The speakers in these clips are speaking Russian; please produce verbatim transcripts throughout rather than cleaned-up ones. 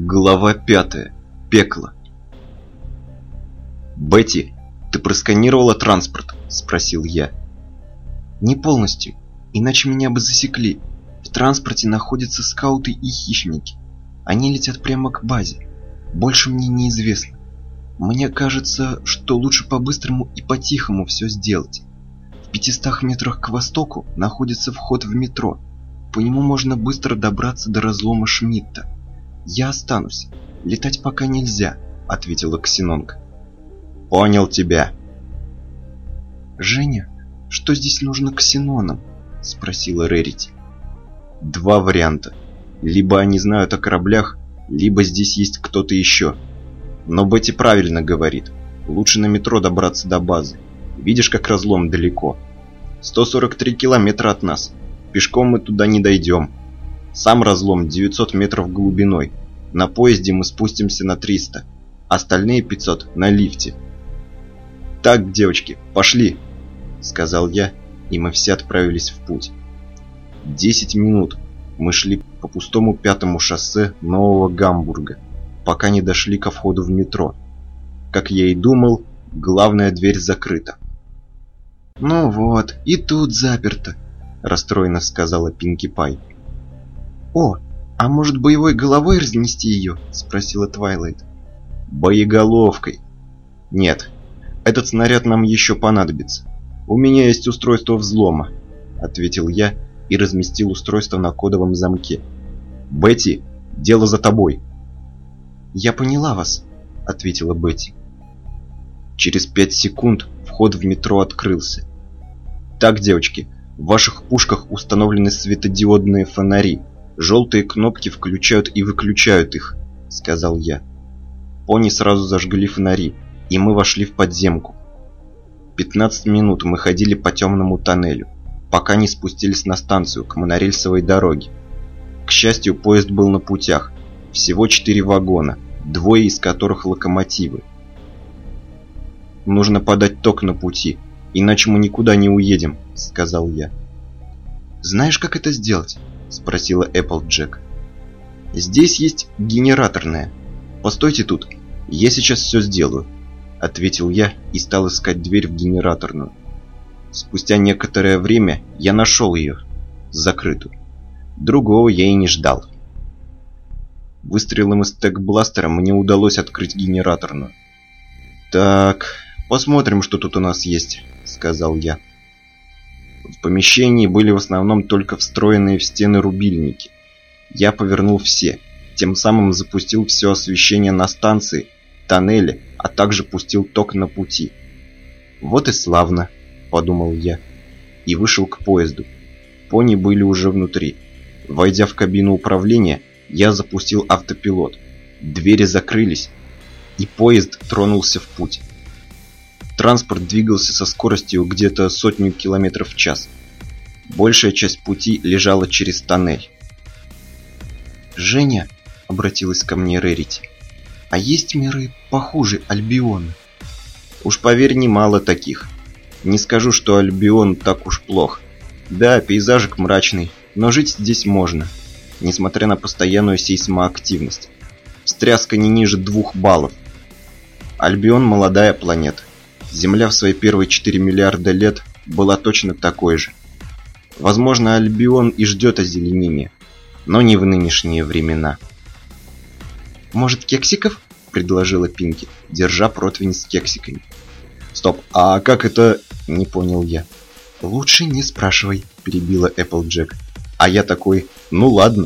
Глава пятая. Пекло. «Бетти, ты просканировала транспорт?» – спросил я. «Не полностью, иначе меня бы засекли. В транспорте находятся скауты и хищники. Они летят прямо к базе. Больше мне неизвестно. Мне кажется, что лучше по-быстрому и по-тихому все сделать. В пятистах метрах к востоку находится вход в метро. По нему можно быстро добраться до разлома Шмидта. Я останусь. Летать пока нельзя», — ответила Ксенонка. «Понял тебя». «Женя, что здесь нужно ксенонам?» — спросила Рерити. «Два варианта. Либо они знают о кораблях, либо здесь есть кто-то еще. Но Бетти правильно говорит. Лучше на метро добраться до базы. Видишь, как разлом далеко. сто сорок три километра от нас. Пешком мы туда не дойдем. Сам разлом девятьсот метров глубиной. На поезде мы спустимся на триста. Остальные пятьсот на лифте. Так, девочки, пошли!» — сказал я, и мы все отправились в путь. Десять минут мы шли по пустому пятому шоссе Нового Гамбурга, пока не дошли ко входу в метро. Как я и думал, главная дверь закрыта. «Ну вот, и тут заперто», — расстроенно сказала Пинки Пай. «О, а может боевой головой разнести ее?» — спросила Твайлайт. «Боеголовкой. Нет, этот снаряд нам еще понадобится. У меня есть устройство взлома», — ответил я и разместил устройство на кодовом замке. «Бетти, дело за тобой». «Я поняла вас», — ответила Бетти. Через пять секунд вход в метро открылся. «Так, девочки, в ваших пушках установлены светодиодные фонари. Желтые кнопки включают и выключают их», — сказал я. Пони сразу зажгли фонари, и мы вошли в подземку. пятнадцать минут мы ходили по темному тоннелю, пока не спустились на станцию к монорельсовой дороге. К счастью, поезд был на путях. Всего четыре вагона, двое из которых локомотивы. «Нужно подать ток на пути, иначе мы никуда не уедем», — сказал я. «Знаешь, как это сделать?» — спросила Эпплджек. «Здесь есть генераторная. Постойте тут, я сейчас все сделаю», — ответил я и стал искать дверь в генераторную. Спустя некоторое время я нашел ее, закрытую. Другого я и не ждал. Выстрелом из тек-бластера мне удалось открыть генераторную. «Так, посмотрим, что тут у нас есть», — сказал я. В помещении были в основном только встроенные в стены рубильники. Я повернул все, тем самым запустил все освещение на станции, тоннеле, а также пустил ток на пути. «Вот и славно», — подумал я, и вышел к поезду. Пони были уже внутри. Войдя в кабину управления, я запустил автопилот. Двери закрылись, и поезд тронулся в путь. Транспорт двигался со скоростью где-то сотню километров в час. Большая часть пути лежала через тоннель. «Женя», — обратилась ко мне Рерити, — «а есть миры похуже Альбиона?» «Уж поверь, немало таких. Не скажу, что Альбион так уж плох. Да, пейзажик мрачный, но жить здесь можно, несмотря на постоянную сейсмоактивность. Встряска не ниже двух баллов. Альбион — молодая планета. Земля в свои первые четыре миллиарда лет была точно такой же. Возможно, Альбион и ждет озеленения, но не в нынешние времена». «Может, кексиков?» — предложила Пинки, держа противень с кексиками. «Стоп, а как это...» — не понял я. «Лучше не спрашивай», — перебила Эпплджек. А я такой: «Ну ладно».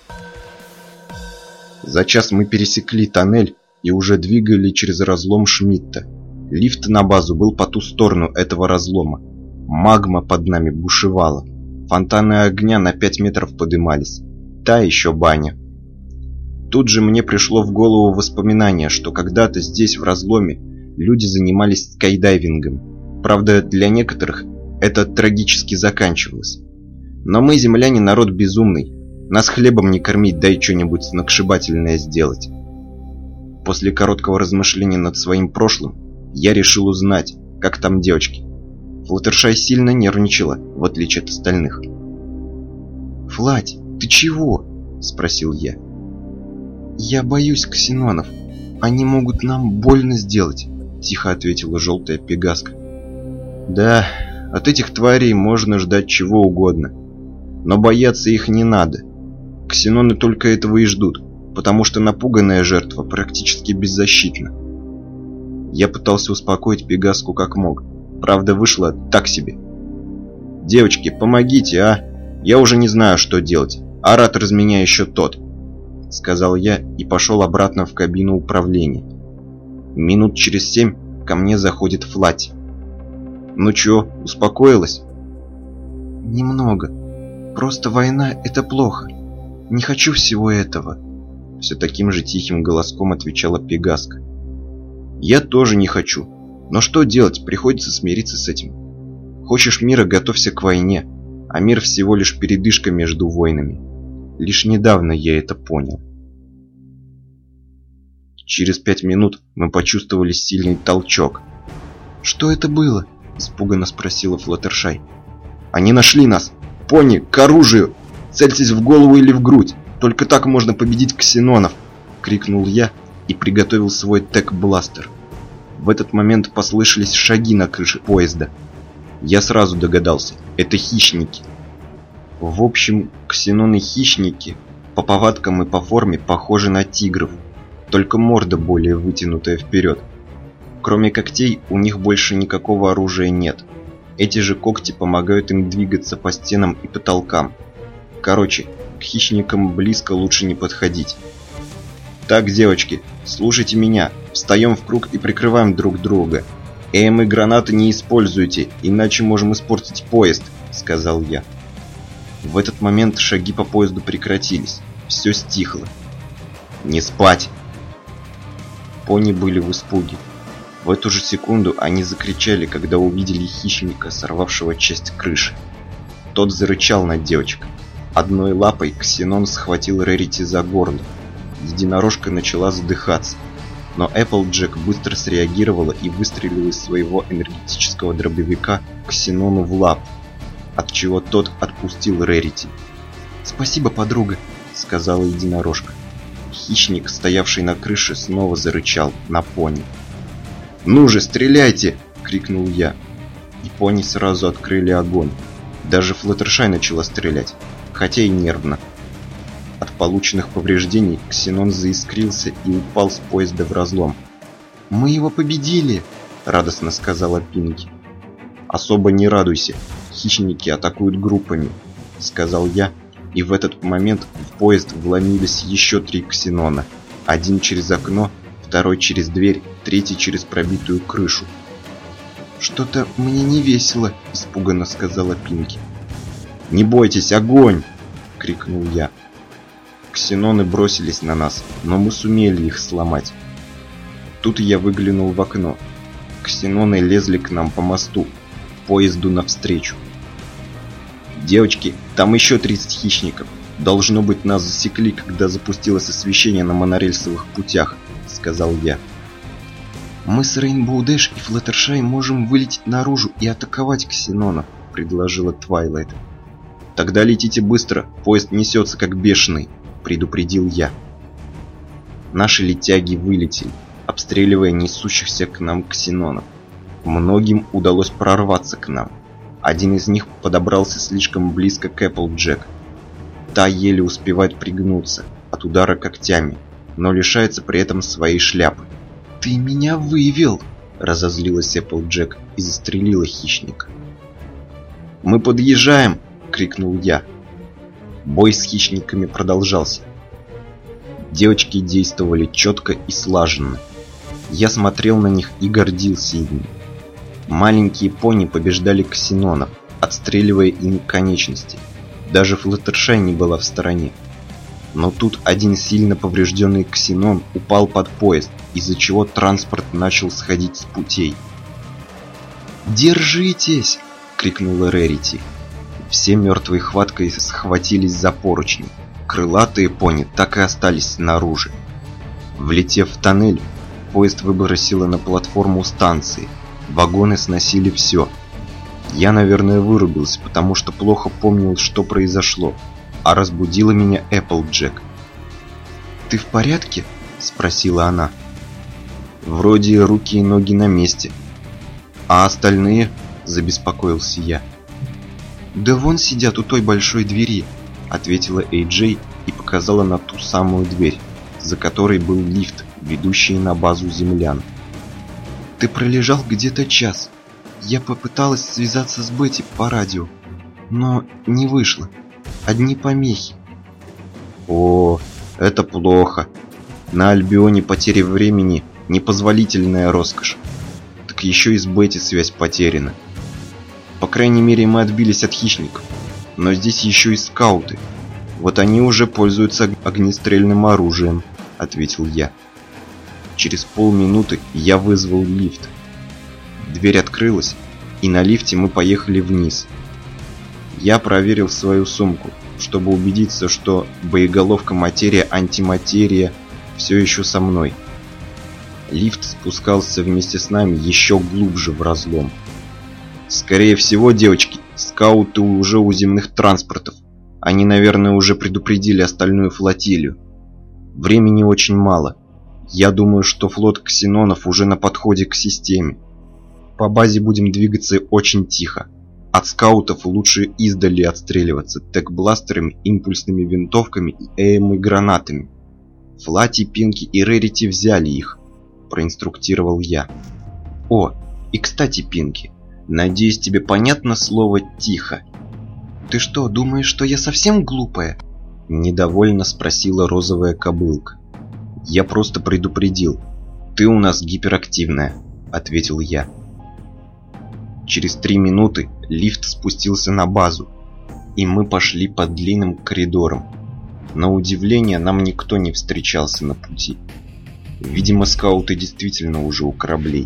За час мы пересекли тоннель и уже двигали через разлом Шмидта. Лифт на базу был по ту сторону этого разлома. Магма под нами бушевала. Фонтаны огня на пять метров подымались. Та еще баня. Тут же мне пришло в голову воспоминание, что когда-то здесь, в разломе, люди занимались скайдайвингом. Правда, для некоторых это трагически заканчивалось. Но мы, земляне, народ безумный. Нас хлебом не кормить, дай что-нибудь сногсшибательное сделать. После короткого размышления над своим прошлым, я решил узнать, как там девочки. Флаттершай сильно нервничала, в отличие от остальных. «Флать, ты чего?» — спросил я. «Я боюсь ксенонов. Они могут нам больно сделать», — тихо ответила желтая пегаска. «Да, от этих тварей можно ждать чего угодно. Но бояться их не надо. Ксеноны только этого и ждут, потому что напуганная жертва практически беззащитна». Я пытался успокоить пегаску как мог. Правда, вышло так себе. «Девочки, помогите, а? Я уже не знаю, что делать. Оратор из меня еще тот», — сказал я и пошел обратно в кабину управления. Минут через семь ко мне заходит Флати. «Ну чё, успокоилась?» «Немного. Просто война — это плохо. Не хочу всего этого», — все таким же тихим голоском отвечала пегаска. «Я тоже не хочу. Но что делать, приходится смириться с этим. Хочешь мира, готовься к войне, а мир всего лишь передышка между войнами. Лишь недавно я это понял». Через пять минут мы почувствовали сильный толчок. «Что это было?» — испуганно спросила Флаттершай. «Они нашли нас! Пони, к оружию! Цельтесь в голову или в грудь! Только так можно победить ксенонов!» — крикнул я и приготовил свой тек-бластер. В этот момент послышались шаги на крыше поезда. Я сразу догадался, это хищники. В общем, ксеноны-хищники по повадкам и по форме похожи на тигров, только морда более вытянутая вперед. Кроме когтей, у них больше никакого оружия нет. Эти же когти помогают им двигаться по стенам и потолкам. Короче, к хищникам близко лучше не подходить. «Так, девочки, слушайте меня. Встаем в круг и прикрываем друг друга. Эм и гранаты не используйте, иначе можем испортить поезд», — сказал я. В этот момент шаги по поезду прекратились. Все стихло. «Не спать!» Пони были в испуге. В эту же секунду они закричали, когда увидели хищника, сорвавшего часть крыши. Тот зарычал на девочек. Одной лапой ксенон схватил Рерити за горло. Единорожка начала задыхаться. Но Эпплджек быстро среагировала и выстрелила из своего энергетического дробовика ксенону в лапу, отчего тот отпустил Рерити. «Спасибо, подруга», — сказала единорожка. Хищник, стоявший на крыше, снова зарычал на пони. «Ну же, стреляйте!» — крикнул я. И пони сразу открыли огонь. Даже Флаттершай начала стрелять, хотя и нервно. От полученных повреждений ксенон заискрился и упал с поезда в разлом. «Мы его победили!» — радостно сказала Пинки. «Особо не радуйся, хищники атакуют группами», — сказал я, и в этот момент в поезд вломились еще три ксенона. Один через окно, второй через дверь, третий через пробитую крышу. «Что-то мне не весело», — испуганно сказала Пинки. «Не бойтесь, огонь!» — крикнул я. Ксеноны бросились на нас, но мы сумели их сломать. Тут я выглянул в окно. Ксеноны лезли к нам по мосту, поезду навстречу. «Девочки, там еще тридцать хищников. Должно быть, нас засекли, когда запустилось освещение на монорельсовых путях», — сказал я. «Мы с Рейнбоу Дэш и Флаттершай можем вылететь наружу и атаковать ксенонов», — предложила Твайлайт. «Тогда летите быстро, поезд несется как бешеный», — предупредил я. Наши летяги вылетели, обстреливая несущихся к нам ксенонов. Многим удалось прорваться к нам. Один из них подобрался слишком близко к Эпплджек. Та еле успевает пригнуться от удара когтями, но лишается при этом своей шляпы. «Ты меня вывел!» — разозлилась Эпплджек и застрелила хищника. «Мы подъезжаем!» — крикнул я. Бой с хищниками продолжался. Девочки действовали четко и слаженно. Я смотрел на них и гордился ими. Маленькие пони побеждали ксенонов, отстреливая им конечности. Даже Флаттершай не была в стороне. Но тут один сильно поврежденный ксенон упал под поезд, из-за чего транспорт начал сходить с путей. «Держитесь!» — крикнула Рерити. Все мертвой хваткой схватились за поручни. Крылатые пони так и остались снаружи. Влетев в тоннель, поезд выбросило на платформу станции. Вагоны сносили все. Я, наверное, вырубился, потому что плохо помнил, что произошло, а разбудила меня Эпплджек. «Ты в порядке?» — спросила она. «Вроде руки и ноги на месте. А остальные?» — забеспокоился я. «Да вон сидят у той большой двери», — ответила Эй Джей и показала на ту самую дверь, за которой был лифт, ведущий на базу землян. «Ты пролежал где-то час. Я попыталась связаться с Бетти по радио, но не вышло. Одни помехи». «О, это плохо. На Альбионе потеря времени — непозволительная роскошь. Так еще и с Бетти связь потеряна. По крайней мере, мы отбились от хищников. Но здесь еще и скауты. Вот они уже пользуются огнестрельным оружием», — ответил я. Через полминуты я вызвал лифт. Дверь открылась, и на лифте мы поехали вниз. Я проверил свою сумку, чтобы убедиться, что боеголовка материя-антиматерия все еще со мной. Лифт спускался вместе с нами еще глубже в разлом. «Скорее всего, девочки, скауты уже у земных транспортов. Они, наверное, уже предупредили остальную флотилию. Времени очень мало. Я думаю, что флот ксенонов уже на подходе к системе. По базе будем двигаться очень тихо. От скаутов лучше издали отстреливаться тек-бластерами, импульсными винтовками и эй эм и-гранатами. Флати, Пинки и Рерити взяли их», — проинструктировал я. «О, и кстати, Пинки, надеюсь, тебе понятно слово «тихо»?» «Ты что, думаешь, что я совсем глупая?» — недовольно спросила розовая кобылка. «Я просто предупредил. Ты у нас гиперактивная», — ответил я. Через три минуты лифт спустился на базу, и мы пошли по длинным коридорам. На удивление, нам никто не встречался на пути. Видимо, скауты действительно уже у кораблей.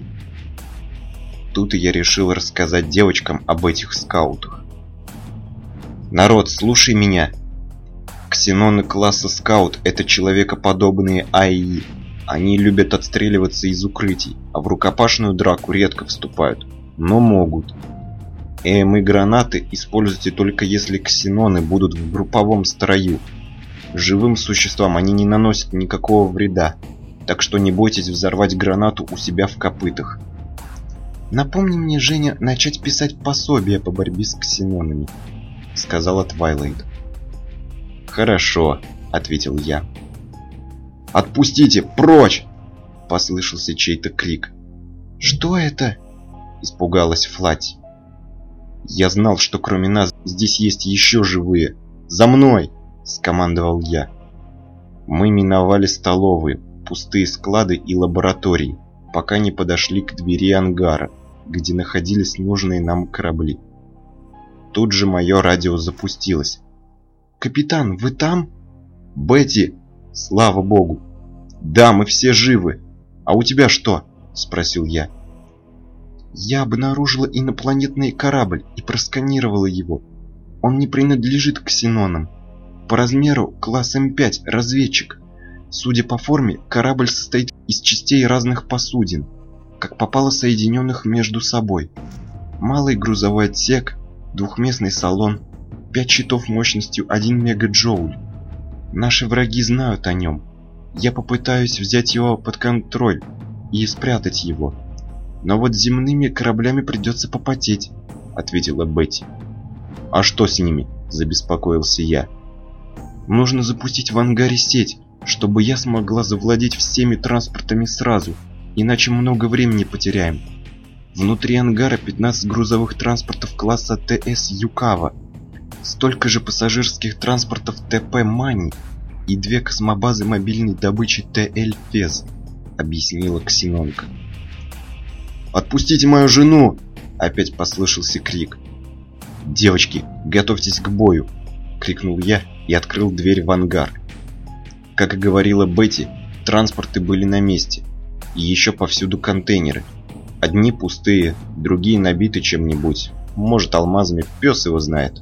Тут я решил рассказать девочкам об этих скаутах. «Народ, слушай меня. Ксеноны класса скаут — это человекоподобные эй и. Они любят отстреливаться из укрытий, а в рукопашную драку редко вступают, но могут. эй эм и-гранаты используйте только если ксеноны будут в групповом строю. Живым существам они не наносят никакого вреда, так что не бойтесь взорвать гранату у себя в копытах». «Напомни мне, Женя, начать писать пособие по борьбе с ксенонами», — сказала Твайлайт. «Хорошо», — ответил я. «Отпустите! Прочь!» — послышался чей-то крик. «Что это?» — испугалась Флати. «Я знал, что кроме нас здесь есть еще живые. За мной!» — скомандовал я. Мы миновали столовые, пустые склады и лаборатории, пока не подошли к двери ангара, где находились нужные нам корабли. Тут же мое радио запустилось. «Капитан, вы там?» «Бетти! Слава богу! Да, мы все живы! А у тебя что?» — спросил я. «Я обнаружила инопланетный корабль и просканировала его. Он не принадлежит ксенонам. По размеру класс эм пять, разведчик. Судя по форме, корабль состоит из частей разных посудин, как попало соединенных между собой. Малый грузовой отсек, двухместный салон, пять щитов мощностью один мегаджоуль. Наши враги знают о нем. Я попытаюсь взять его под контроль и спрятать его. Но вот с земными кораблями придется попотеть», — ответила Бетти. «А что с ними?» — забеспокоился я. «Нужно запустить в ангаре сеть, чтобы я смогла завладеть всеми транспортами сразу, иначе много времени потеряем. Внутри ангара пятнадцать грузовых транспортов класса тэ эс Юкава, столько же пассажирских транспортов тэ пэ Мани и две космобазы мобильной добычи тэ эль Фез», — объяснила ксенонка. «Отпустите мою жену!» — опять послышался крик. «Девочки, готовьтесь к бою!» — крикнул я и открыл дверь в ангар. Как и говорила Бетти, транспорты были на месте, и еще повсюду контейнеры. Одни пустые, другие набиты чем-нибудь, может, алмазами, пес его знает.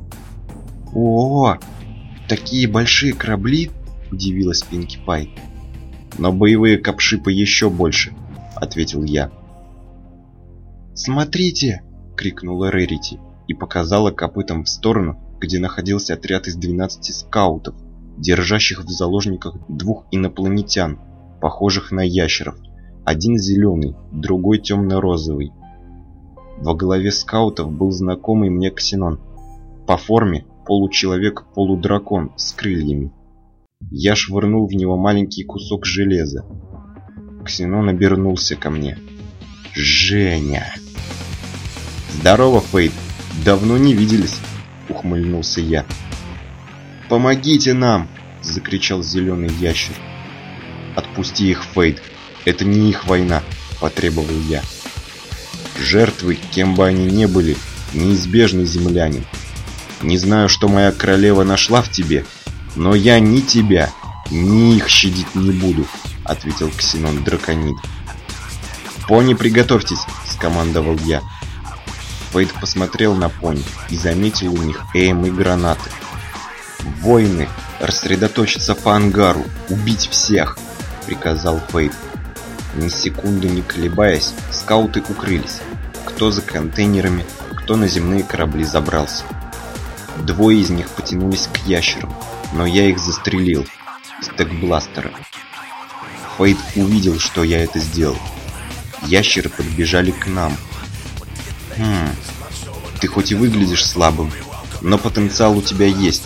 «О, такие большие корабли!» — удивилась Пинки Пай. «Но боевые капшипы еще больше», — ответил я. «Смотрите!» — крикнула Рерити и показала копытом в сторону, где находился отряд из двенадцати скаутов, держащих в заложниках двух инопланетян, похожих на ящеров. Один зеленый, другой темно-розовый. Во главе скаутов был знакомый мне Ксенон. По форме получеловек-полудракон с крыльями. Я швырнул в него маленький кусок железа. Ксенон обернулся ко мне. «Женя!» «Здорово, Фейд! Давно не виделись!» — ухмыльнулся я. «Помогите нам!» — закричал зеленый ящер. «Отпусти их, Фейд! Это не их война!» — потребовал я. «Жертвы, кем бы они ни были, неизбежный землянин. Не знаю, что моя королева нашла в тебе, но я ни тебя, ни их щадить не буду», — ответил Ксенон Драконид. «Пони, приготовьтесь!» — скомандовал я. Фейд посмотрел на пони и заметил у них эйм и гранаты. «Воины, рассредоточиться по ангару, убить всех!» — приказал Фейд. Ни секунды не колебаясь, скауты укрылись. Кто за контейнерами, кто на земные корабли забрался. Двое из них потянулись к ящерам, но я их застрелил из текбластера. Фейд увидел, что я это сделал. Ящеры подбежали к нам. «Хм, ты хоть и выглядишь слабым, но потенциал у тебя есть.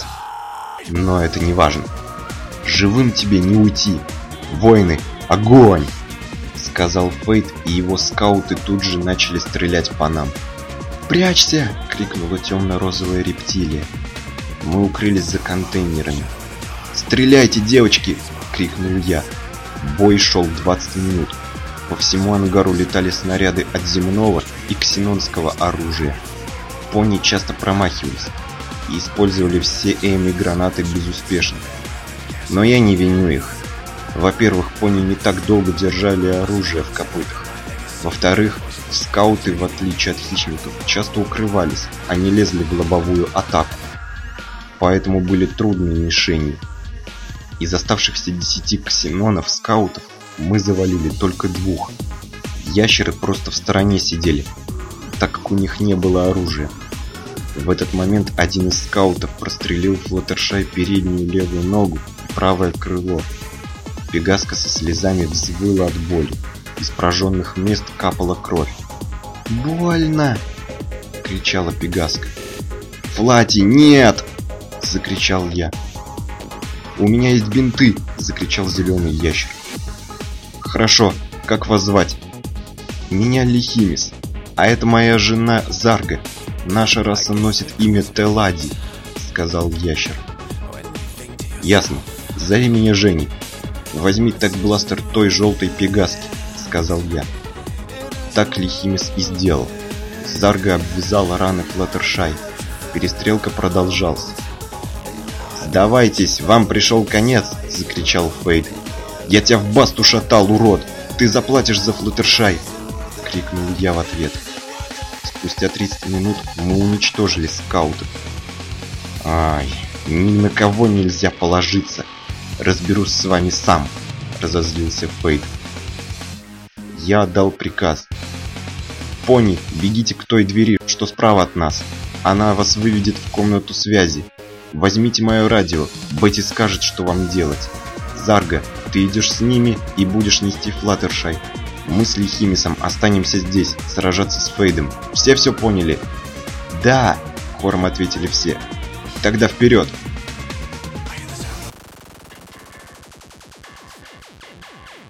Но это не важно. Живым тебе не уйти. Воины, огонь!» Сказал Фейд, и его скауты тут же начали стрелять по нам. «Прячься!» — крикнула темно-розовая рептилия. Мы укрылись за контейнерами. «Стреляйте, девочки!» — крикнул я. Бой шел двадцать минут. По всему ангару летали снаряды от земного и ксенонского оружия. Пони часто промахивались и использовали все эйм и гранаты безуспешно. Но я не виню их. Во-первых, пони не так долго держали оружие в копытах. Во-вторых, скауты, в отличие от хищников, часто укрывались, а не лезли в лобовую атаку. Поэтому были трудные мишени. Из оставшихся десяти ксенонов-скаутов мы завалили только двух. Ящеры просто в стороне сидели, так как у них не было оружия. В этот момент один из скаутов прострелил Флаттершай переднюю левую ногу и правое крыло. Пегаска со слезами взвыла от боли. Из прожженных мест капала кровь. «Больно!» — кричала Пегаска. «Флати, нет!» — закричал я. «У меня есть бинты!» — закричал зеленый ящер. «Хорошо, как вас звать?» «Меня Лихимис, а это моя жена Зарга. Наша раса носит имя Телади», — сказал ящер. «Ясно, зови меня Женей. Возьми текбластер той желтой Пегаски», — сказал я. Так Лихимис и сделал. Зарга обвязала раны Флаттершай. Перестрелка продолжалась. «Сдавайтесь, вам пришел конец!» — закричал Фейд. «Я тебя в басту шатал, урод! Ты заплатишь за Флаттершай!» — крикнул я в ответ. Спустя тридцать минут мы уничтожили скаутов. «Ай, ни на кого нельзя положиться! Разберусь с вами сам!» — разозлился Фейд. Я отдал приказ. «Пони, бегите к той двери, что справа от нас. Она вас выведет в комнату связи. Возьмите мое радио, Бетти скажет, что вам делать. Зарга, ты идешь с ними и будешь нести Флаттершай. Мы с Лихимисом останемся здесь, сражаться с Фейдом. Все все поняли?» «Да!» — хором ответили все. «Тогда вперед!»